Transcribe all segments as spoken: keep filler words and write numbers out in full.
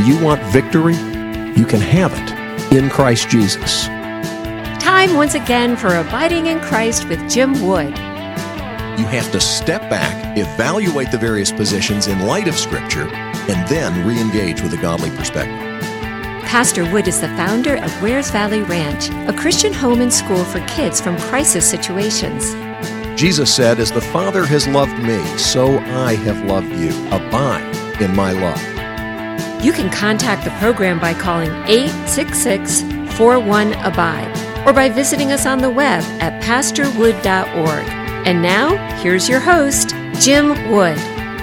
you want victory? You can have it in Christ Jesus. Time once again for Abiding in Christ with Jim Wood. You have to step back, evaluate the various positions in light of Scripture, and then re-engage with a godly perspective. Pastor Wood is the founder of Wares Valley Ranch, a Christian home and school for kids from crisis situations. Jesus said, "As the Father has loved me, so I have loved you. Abide in my love." You can contact the program by calling eight six six, four one, abide or by visiting us on the web at pastor wood dot org. And now, here's your host, Jim Wood.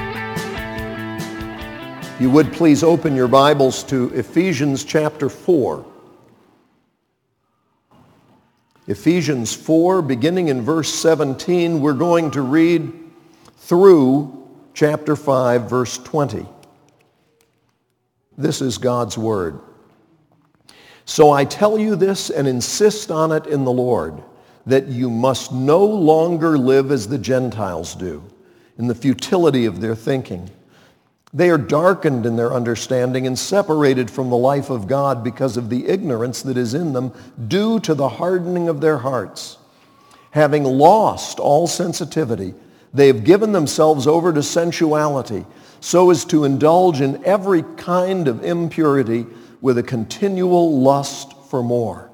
You would please open your Bibles to Ephesians chapter four. Ephesians four, beginning in verse seventeen, we're going to read through chapter five, verse twenty. This is God's word. "So I tell you this and insist on it in the Lord, that you must no longer live as the Gentiles do, in the futility of their thinking. They are darkened in their understanding and separated from the life of God because of the ignorance that is in them due to the hardening of their hearts. Having lost all sensitivity, they have given themselves over to sensuality, so as to indulge in every kind of impurity with a continual lust for more.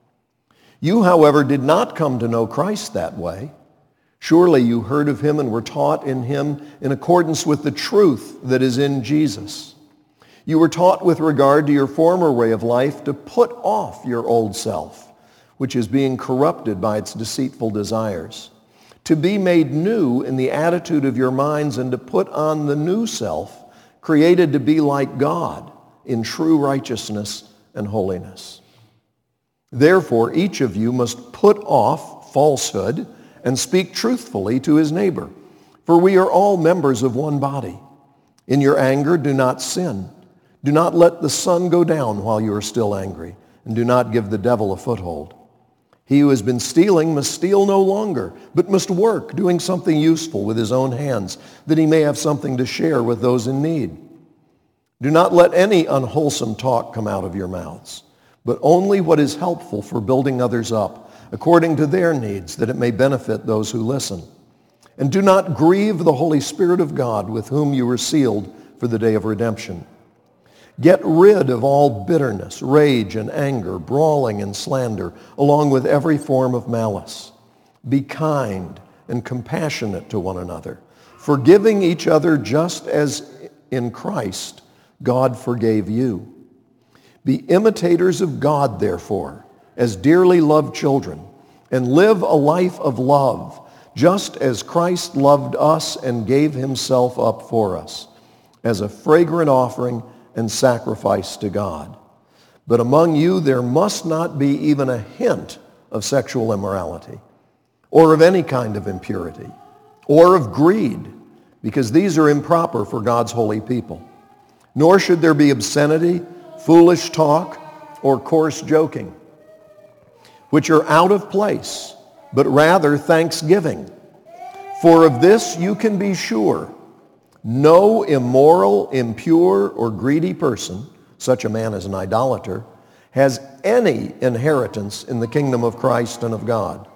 You, however, did not come to know Christ that way. Surely you heard of him and were taught in him in accordance with the truth that is in Jesus. You were taught with regard to your former way of life to put off your old self, which is being corrupted by its deceitful desires, to be made new in the attitude of your minds, and to put on the new self, created to be like God in true righteousness and holiness. Therefore, each of you must put off falsehood and speak truthfully to his neighbor, for we are all members of one body. In your anger, do not sin. Do not let the sun go down while you are still angry, and do not give the devil a foothold. He who has been stealing must steal no longer, but must work, doing something useful with his own hands, that he may have something to share with those in need. Do not let any unwholesome talk come out of your mouths, but only what is helpful for building others up, according to their needs, that it may benefit those who listen. And do not grieve the Holy Spirit of God, with whom you were sealed for the day of redemption. Get rid of all bitterness, rage, and anger, brawling and slander, along with every form of malice. Be kind and compassionate to one another, forgiving each other just as in Christ God forgave you. Be imitators of God, therefore, as dearly loved children, and live a life of love, just as Christ loved us and gave himself up for us, as a fragrant offering and sacrifice to God. But among you there must not be even a hint of sexual immorality, or of any kind of impurity, or of greed, because these are improper for God's holy people. Nor should there be obscenity, foolish talk, or coarse joking, which are out of place, but rather thanksgiving. For of this you can be sure: no immoral, impure, or greedy person, such a man as an idolater, has any inheritance in the kingdom of Christ and of God.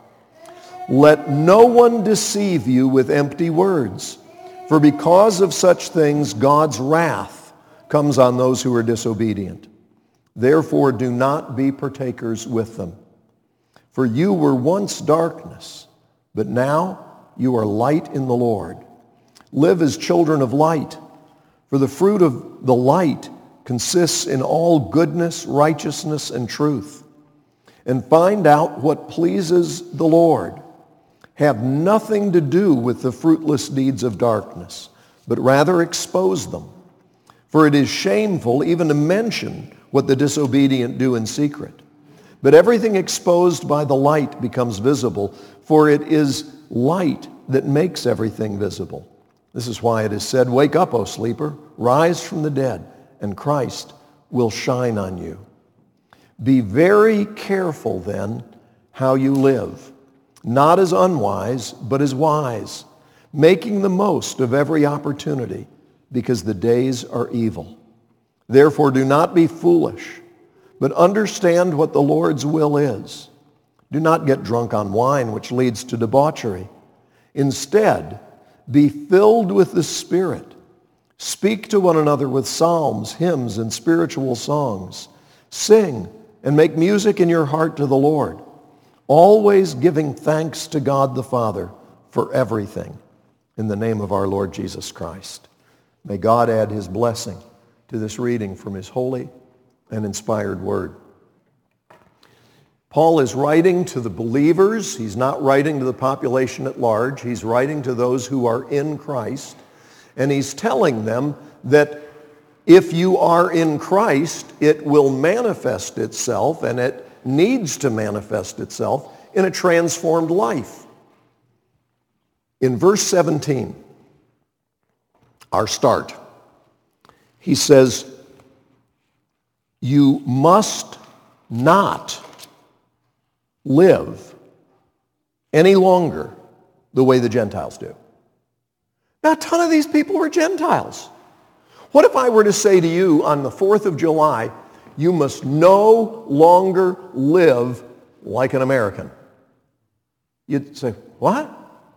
Let no one deceive you with empty words, for because of such things God's wrath comes on those who are disobedient. Therefore do not be partakers with them. For you were once darkness, but now you are light in the Lord. Live as children of light, for the fruit of the light consists in all goodness, righteousness, and truth. And find out what pleases the Lord. Have nothing to do with the fruitless deeds of darkness, but rather expose them. For it is shameful even to mention what the disobedient do in secret. But everything exposed by the light becomes visible, for it is light that makes everything visible. This is why it is said, "Wake up, O sleeper, rise from the dead, and Christ will shine on you." Be very careful then how you live, not as unwise, but as wise, making the most of every opportunity, because the days are evil. Therefore do not be foolish, but understand what the Lord's will is. Do not get drunk on wine, which leads to debauchery. Instead, be filled with the Spirit. Speak to one another with psalms, hymns, and spiritual songs. Sing and make music in your heart to the Lord, always giving thanks to God the Father for everything in the name of our Lord Jesus Christ. May God add his blessing to this reading from his holy and inspired word. Paul is writing to the believers. He's not writing to the population at large. He's writing to those who are in Christ. And he's telling them that if you are in Christ, it will manifest itself, and it needs to manifest itself in a transformed life. In verse seventeen, our start, he says, you must not live any longer the way the Gentiles do. Now, a ton of these people were Gentiles. What if I were to say to you on the fourth of July, you must no longer live like an American? You'd say, what?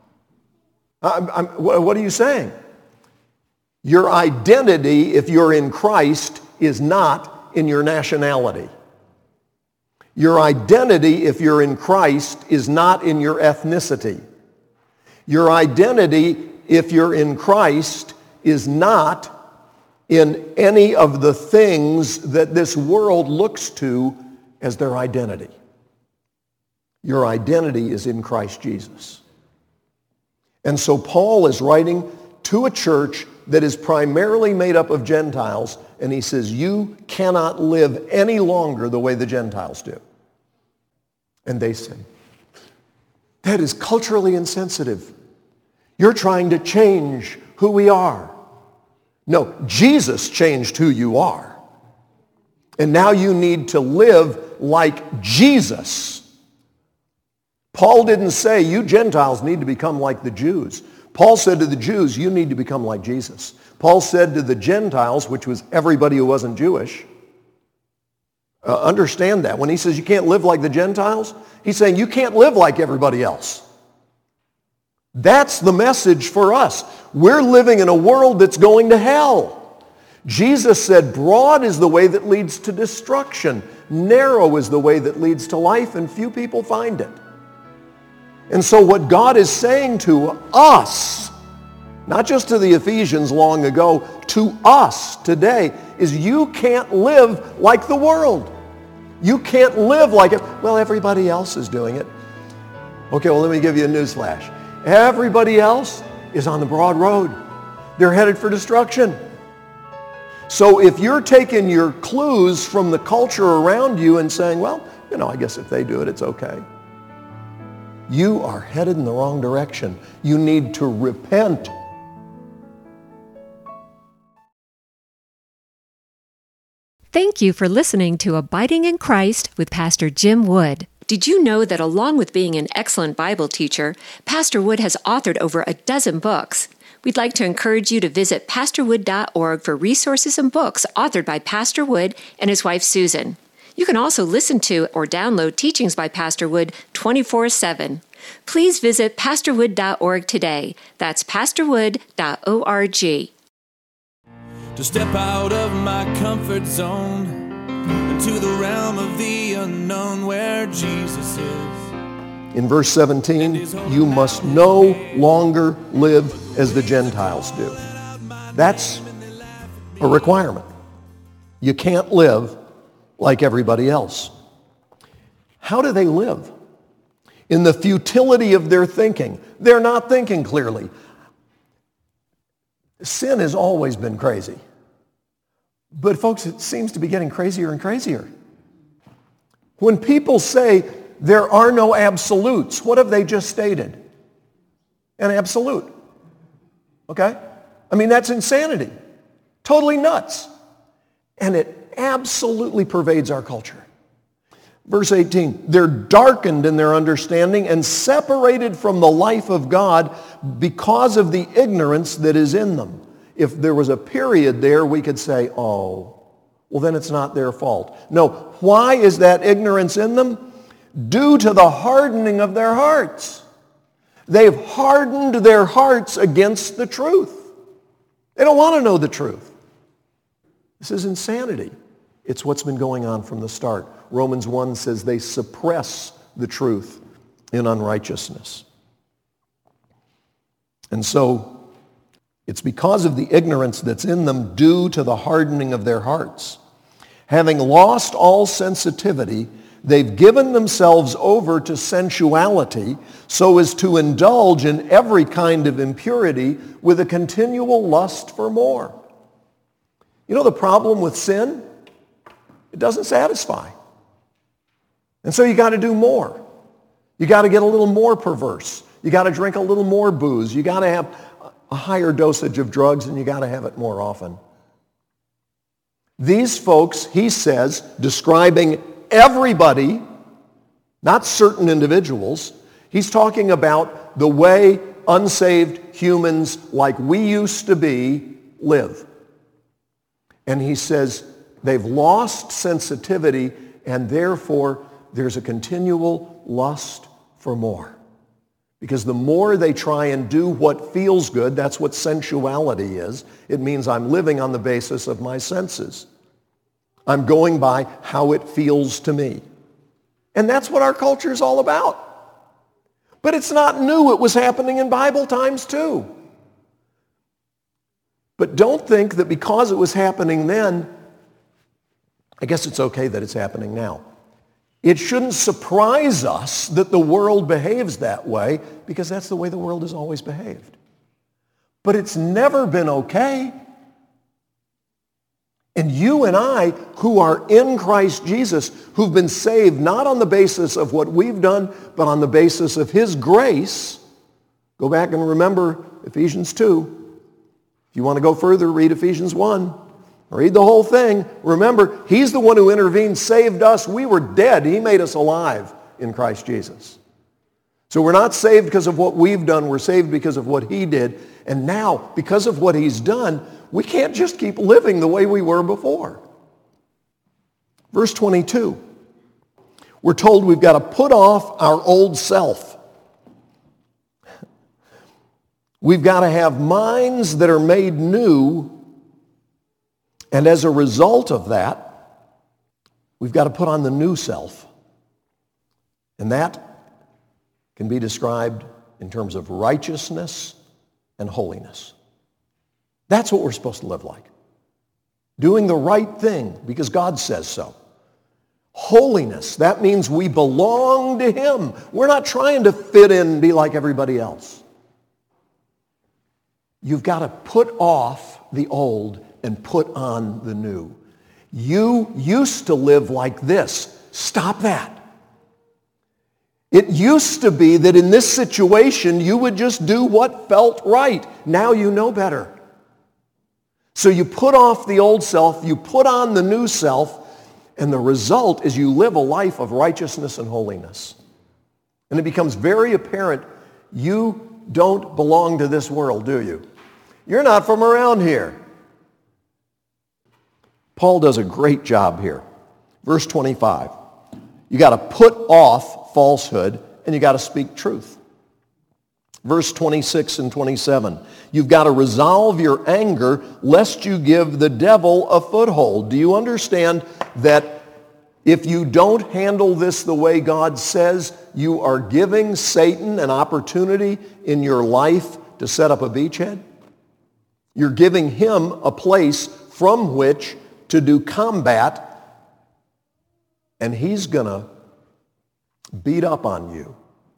I'm, I'm, what are you saying? Your identity, if you're in Christ, is not in your nationality. Your identity, if you're in Christ, is not in your ethnicity. Your identity, if you're in Christ, is not in any of the things that this world looks to as their identity. Your identity is in Christ Jesus. And so Paul is writing to a church that is primarily made up of Gentiles, and he says, you cannot live any longer the way the Gentiles do. And they say, that is culturally insensitive. You're trying to change who we are. No, Jesus changed who you are. And now you need to live like Jesus. Paul didn't say, you Gentiles need to become like the Jews. Paul said to the Jews, you need to become like Jesus. Paul said to the Gentiles, which was everybody who wasn't Jewish, uh, understand that. When he says you can't live like the Gentiles, he's saying you can't live like everybody else. That's the message for us. We're living in a world that's going to hell. Jesus said, broad is the way that leads to destruction. Narrow is the way that leads to life, and few people find it. And so what God is saying to us, not just to the Ephesians long ago, to us today, is you can't live like the world. You can't live like it. Well, everybody else is doing it. Okay, well, let me give you a news flash. Everybody else is on the broad road. They're headed for destruction. So if you're taking your clues from the culture around you and saying, well, you know, I guess if they do it, it's okay. You are headed in the wrong direction. You need to repent. Thank you for listening to Abiding in Christ with Pastor Jim Wood. Did you know that along with being an excellent Bible teacher, Pastor Wood has authored over a dozen books? We'd like to encourage you to visit pastor wood dot org for resources and books authored by Pastor Wood and his wife Susan. You can also listen to or download teachings by Pastor Wood twenty-four seven. Please visit pastor wood dot org today. That's pastor wood dot org. To step out of my comfort zone into the realm of the unknown where Jesus is. In verse seventeen, you must no longer live as the Gentiles do. That's a requirement. You can't live like everybody else. How do they live? In the futility of their thinking. They're not thinking clearly. Sin has always been crazy. But folks, it seems to be getting crazier and crazier. When people say there are no absolutes, what have they just stated? An absolute. Okay? I mean, that's insanity. Totally nuts. And it absolutely pervades our culture. Verse eighteen, they're darkened in their understanding and separated from the life of God because of the ignorance that is in them. If there was a period there, we could say, oh, well, then it's not their fault. No, why is that ignorance in them? Due to the hardening of their hearts. They've hardened their hearts against the truth. They don't want to know the truth. This is insanity. It's what's been going on from the start. Romans one says they suppress the truth in unrighteousness. And so it's because of the ignorance that's in them due to the hardening of their hearts. Having lost all sensitivity, they've given themselves over to sensuality so as to indulge in every kind of impurity with a continual lust for more. You know the problem with sin? It doesn't satisfy. And so you got to do more. You got to get a little more perverse. You got to drink a little more booze. You got to have a higher dosage of drugs, and you got to have it more often. These folks, he says, describing everybody, not certain individuals, he's talking about the way unsaved humans like we used to be live. And he says they've lost sensitivity, and therefore there's a continual lust for more. Because the more they try and do what feels good, that's what sensuality is. It means I'm living on the basis of my senses. I'm going by how it feels to me. And that's what our culture is all about. But it's not new. It was happening in Bible times too. But don't think that because it was happening then, I guess it's okay that it's happening now. It shouldn't surprise us that the world behaves that way, because that's the way the world has always behaved. But it's never been okay. And you and I, who are in Christ Jesus, who've been saved not on the basis of what we've done, but on the basis of his grace, go back and remember Ephesians two. If you want to go further, read Ephesians one. Read the whole thing. Remember, he's the one who intervened, saved us. We were dead. He made us alive in Christ Jesus. So we're not saved because of what we've done. We're saved because of what he did. And now, because of what he's done, we can't just keep living the way we were before. Verse twenty-two. We're told we've got to put off our old self. We've got to have minds that are made new. And as a result of that, we've got to put on the new self. And that can be described in terms of righteousness and holiness. That's what we're supposed to live like. Doing the right thing because God says so. Holiness, that means we belong to him. We're not trying to fit in and be like everybody else. You've got to put off the old and put on the new. You used to live like this. Stop that. It used to be that in this situation you would just do what felt right. Now you know better. So you put off the old self, you put on the new self, and the result is you live a life of righteousness and holiness. And it becomes very apparent you don't belong to this world, do you? You're not from around here. Paul does a great job here. Verse twenty-five. You got to put off falsehood and you got to speak truth. Verse twenty-six and twenty-seven. You've got to resolve your anger lest you give the devil a foothold. Do you understand that if you don't handle this the way God says, you are giving Satan an opportunity in your life to set up a beachhead? You're giving him a place from which to do combat, and he's going to beat up on you.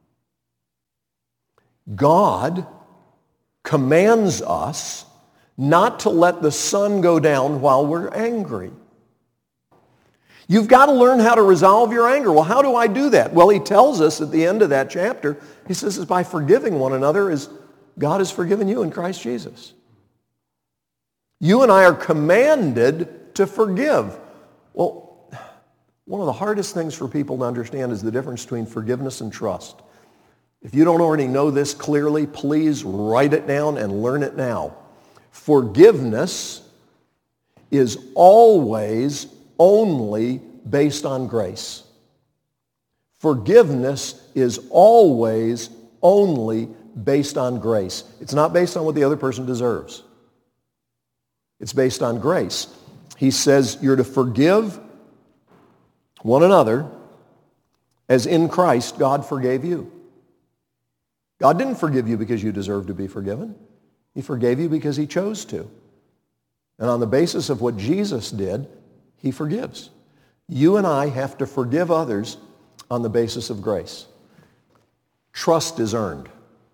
God commands us not to let the sun go down while we're angry. You've got to learn how to resolve your anger. Well, how do I do that? Well, he tells us at the end of that chapter, he says it's by forgiving one another as God has forgiven you in Christ Jesus. You and I are commanded to forgive. Well, one of the hardest things for people to understand is the difference between forgiveness and trust. If you don't already know this clearly, please write it down and learn it now. Forgiveness is always only based on grace. Forgiveness is always only based on grace. It's not based on what the other person deserves. It's based on grace. He says you're to forgive one another as in Christ God forgave you. God didn't forgive you because you deserve to be forgiven. He forgave you because he chose to. And on the basis of what Jesus did, he forgives. You and I have to forgive others on the basis of grace. Trust is earned.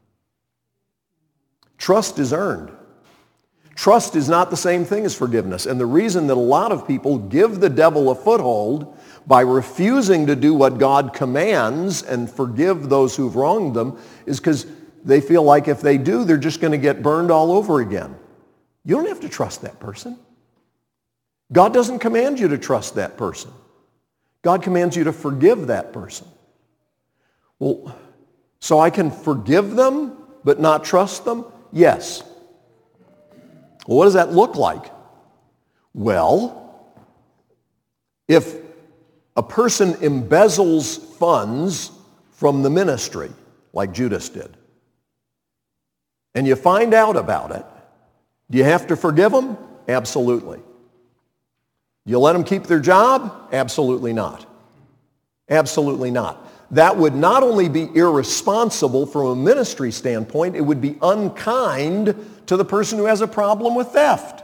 Trust is earned. Trust is not the same thing as forgiveness. And the reason that a lot of people give the devil a foothold by refusing to do what God commands and forgive those who've wronged them is because they feel like if they do, they're just going to get burned all over again. You don't have to trust that person. God doesn't command you to trust that person. God commands you to forgive that person. Well, so I can forgive them but not trust them? Yes. Well, what does that look like? Well, if a person embezzles funds from the ministry, like Judas did, and you find out about it, do you have to forgive them? Absolutely. You let them keep their job? Absolutely not. Absolutely not. That would not only be irresponsible from a ministry standpoint, it would be unkind to the person who has a problem with theft.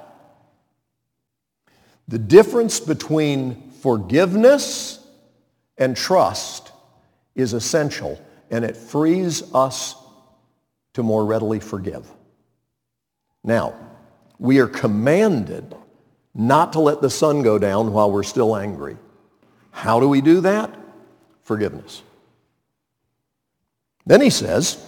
The difference between forgiveness and trust is essential, and it frees us to more readily forgive. Now, we are commanded not to let the sun go down while we're still angry. How do we do that? Forgiveness. Then he says,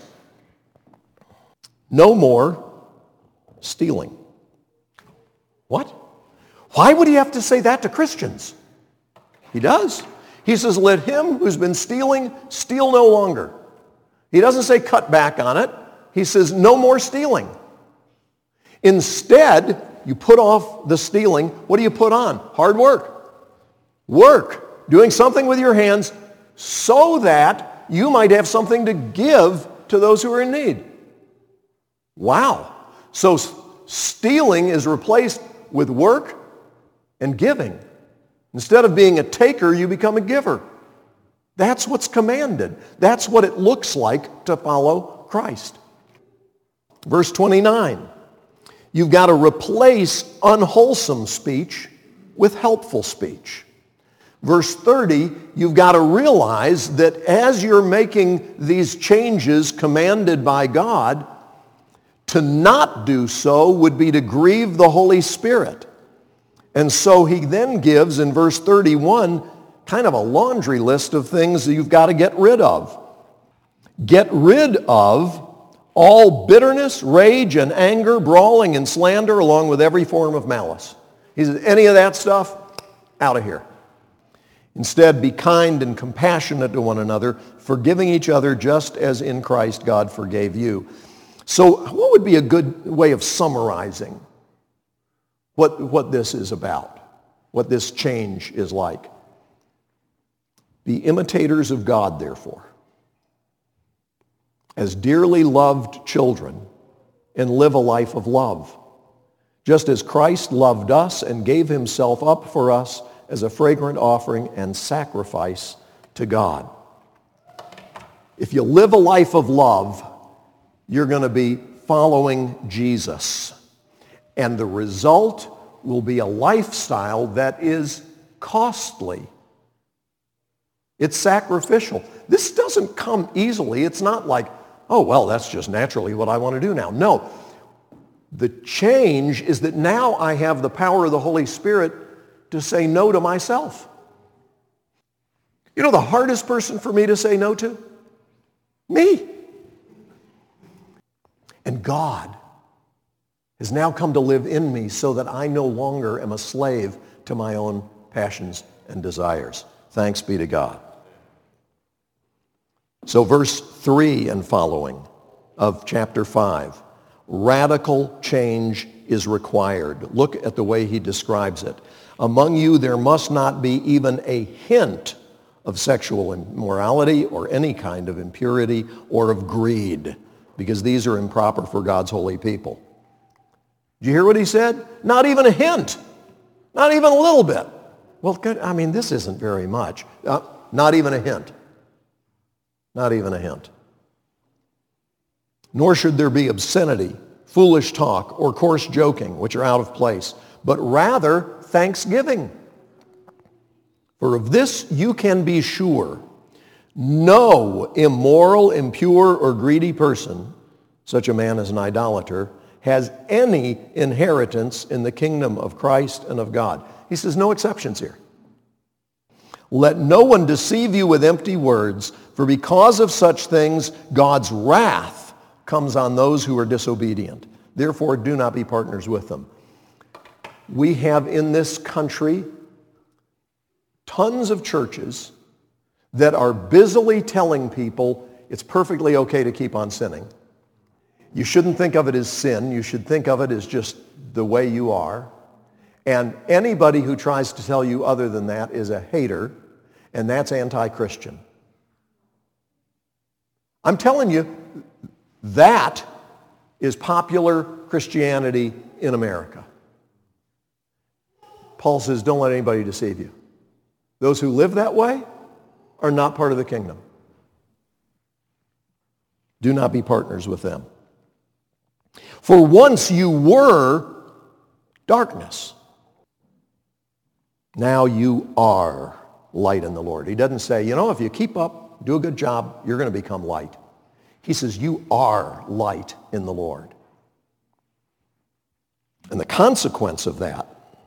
no more stealing. What? Why would he have to say that to Christians? He does. He says, let him who's been stealing, steal no longer. He doesn't say cut back on it. He says, no more stealing. Instead, you put off the stealing. What do you put on? Hard work. Work. Doing something with your hands so that you might have something to give to those who are in need. Wow. So stealing is replaced with work and giving. Instead of being a taker, you become a giver. That's what's commanded. That's what it looks like to follow Christ. Verse twenty-nine. You've got to replace unwholesome speech with helpful speech. Verse thirty, you've got to realize that as you're making these changes commanded by God, to not do so would be to grieve the Holy Spirit. And so he then gives in verse thirty-one kind of a laundry list of things that you've got to get rid of. Get rid of all bitterness, rage, and anger, brawling, and slander, along with every form of malice. He says, any of that stuff, out of here. Instead, be kind and compassionate to one another, forgiving each other just as in Christ God forgave you. So what would be a good way of summarizing what, what this is about, what this change is like? Be imitators of God, therefore, as dearly loved children, and live a life of love, just as Christ loved us and gave himself up for us as a fragrant offering and sacrifice to God. If you live a life of love, you're going to be following Jesus. And the result will be a lifestyle that is costly. It's sacrificial. This doesn't come easily. It's not like, oh, well, that's just naturally what I want to do now. No. The change is that now I have the power of the Holy Spirit to say no to myself. You know the hardest person for me to say no to? Me. And God has now come to live in me so that I no longer am a slave to my own passions and desires. Thanks be to God. So verse three and following of chapter five, radical change is required. Look at the way he describes it. Among you there must not be even a hint of sexual immorality or any kind of impurity or of greed, because these are improper for God's holy people. Did you hear what he said? Not even a hint. Not even a little bit. Well, good. I mean, this isn't very much. Uh, not even a hint. Not even a hint. Nor should there be obscenity, foolish talk, or coarse joking, which are out of place, but rather thanksgiving. For of this you can be sure, no immoral, impure, or greedy person, such a man as an idolater, has any inheritance in the kingdom of Christ and of God. He says no exceptions here. Let no one deceive you with empty words, for because of such things God's wrath comes on those who are disobedient. Therefore, do not be partners with them. We have in this country tons of churches that are busily telling people it's perfectly okay to keep on sinning. You shouldn't think of it as sin. You should think of it as just the way you are. And anybody who tries to tell you other than that is a hater, and that's anti-Christian. I'm telling you, that is popular Christianity in America. Paul says, don't let anybody deceive you. Those who live that way are not part of the kingdom. Do not be partners with them. For once you were darkness. Now you are light in the Lord. He doesn't say, you know, if you keep up, do a good job, you're going to become light. He says, you are light in the Lord. And the consequence of that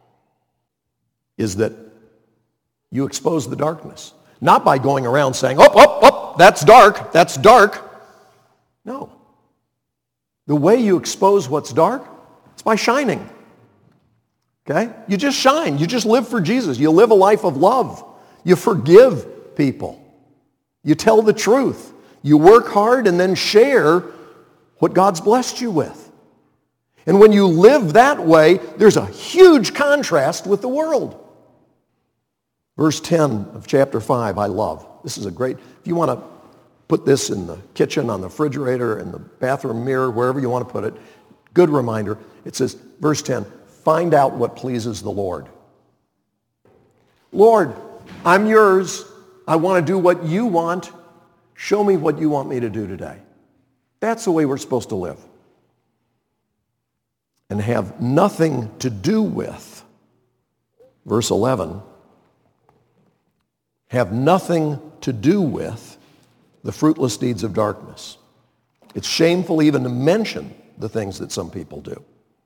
is that you expose the darkness. Not by going around saying, oh, oh, oh, that's dark, that's dark. No. The way you expose what's dark, it's by shining. Okay? You just shine. You just live for Jesus. You live a life of love. You forgive people. You tell the truth. You work hard and then share what God's blessed you with. And when you live that way, there's a huge contrast with the world. Verse ten of chapter five, I love. This is a great, if you want to put this in the kitchen, on the refrigerator, in the bathroom mirror, wherever you want to put it, good reminder. It says, verse ten, find out what pleases the Lord. Lord, I'm yours. I want to do what you want. Show me what you want me to do today. That's the way we're supposed to live. And have nothing to do with, verse eleven, have nothing to do with the fruitless deeds of darkness. It's shameful even to mention the things that some people do.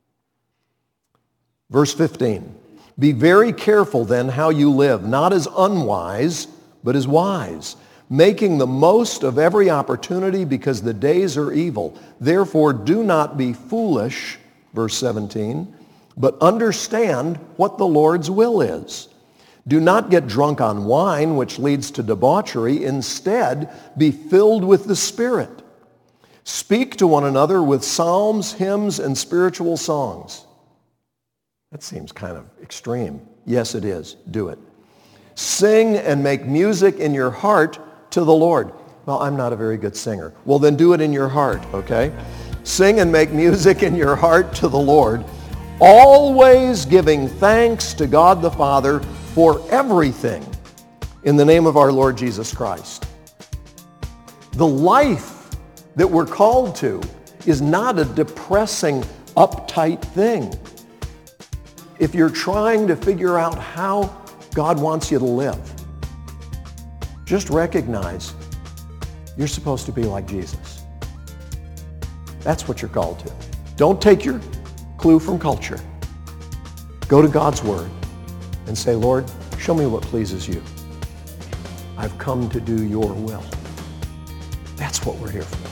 Verse fifteen, be very careful then how you live, not as unwise, but as wise, making the most of every opportunity because the days are evil. Therefore, do not be foolish, verse seventeen, but understand what the Lord's will is. Do not get drunk on wine, which leads to debauchery. Instead, be filled with the Spirit. Speak to one another with psalms, hymns, and spiritual songs. That seems kind of extreme. Yes, it is. Do it. Sing and make music in your heart to the Lord. Well, I'm not a very good singer. Well, then do it in your heart, okay? Sing and make music in your heart to the Lord, always giving thanks to God the Father for everything in the name of our Lord Jesus Christ. The life that we're called to is not a depressing, uptight thing. If you're trying to figure out how God wants you to live, just recognize you're supposed to be like Jesus. That's what you're called to. Don't take your clue from culture. Go to God's Word and say, Lord, show me what pleases you. I've come to do your will. That's what we're here for.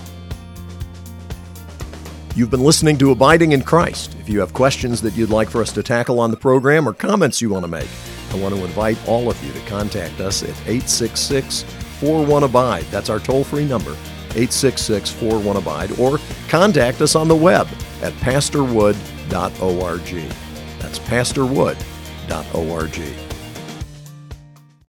You've been listening to Abiding in Christ. If you have questions that you'd like for us to tackle on the program or comments you want to make, I want to invite all of you to contact us at eight six six, four one, ABIDE. That's our toll-free number, eight six six, four one, ABIDE. Or contact us on the web at pastor wood dot org. That's pastor wood dot org.